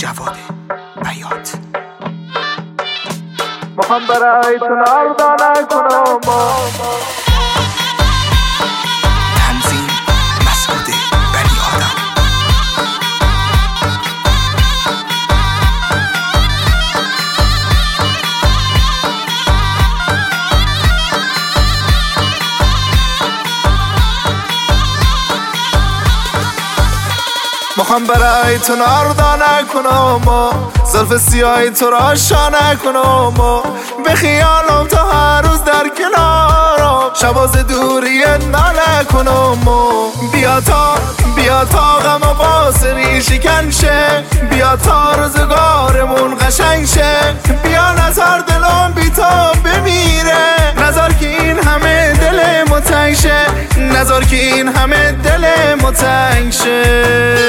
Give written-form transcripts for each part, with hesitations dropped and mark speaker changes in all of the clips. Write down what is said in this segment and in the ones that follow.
Speaker 1: جواد بیات.
Speaker 2: میخوام برای تو نردانه کنم
Speaker 1: تنظیم مسعود بنی آدم.
Speaker 2: میخوام برای تو نردانه کنم زلف سیاهی تو را شانه کنم به خیالم تو هر روز در کنارم شباز دوری ناله کنم بیا تا غم و باسری شکن شه بیا تا روزگارمون قشنگ شه بیا نظر دلم بی تو بمیره نظر که این همه دل متنگ شه نظر که این همه دل متنگ شه.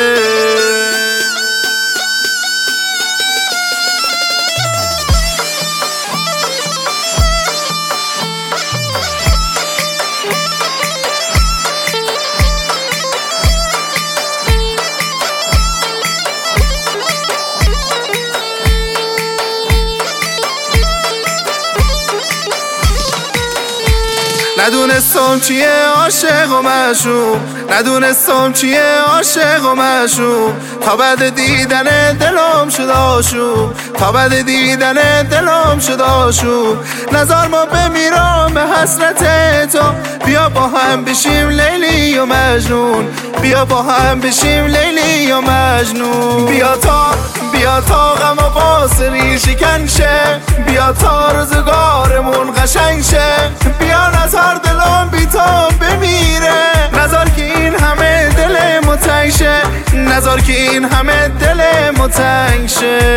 Speaker 2: ندونستم چیه عاشق و معشوق ندونستم چیه عاشق و معشوق تا بعد دیدن دلم شد آشوب تا بعد دیدن دلم شد آشوب نظر ما بمیرم به حسرت تو بیا با هم بشیم لیلی و مجنون بیا با هم بشیم لیلی و مجنون بیا تا غم و باسری شکن شه بیا تا روزگارمون قشنگ شه بیا نظر دلم بی تو بمیره نظر که این همه دل متنگ شه نظر که این همه دل متنگ شه.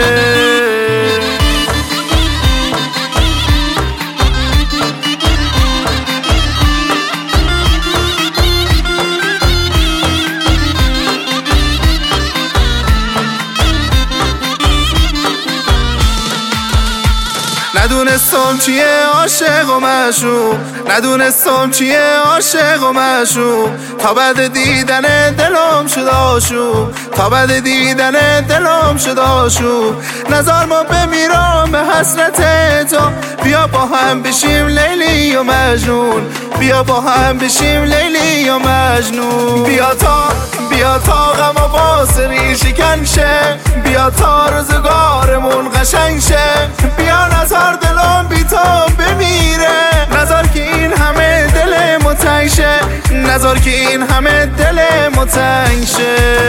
Speaker 2: ندونستم چیه عاشق و معشوق ندونستم چیه عاشق و معشوق تا بعد دیدن دلم شد آشوب تا بعد دیدن دلم شد آشوب نظر ما بمیرم به حسرت تو بیا با هم بشیم لیلی و مجنون بیا با هم بشیم لیلی و مجنون بیا تا غم و باسری شکن شه بیا تا روزگارمون قشنگ شه بیا نظر دلم بی تو بمیره نظر که این همه دل متنگ شه نظر که این همه دل متنگ شه.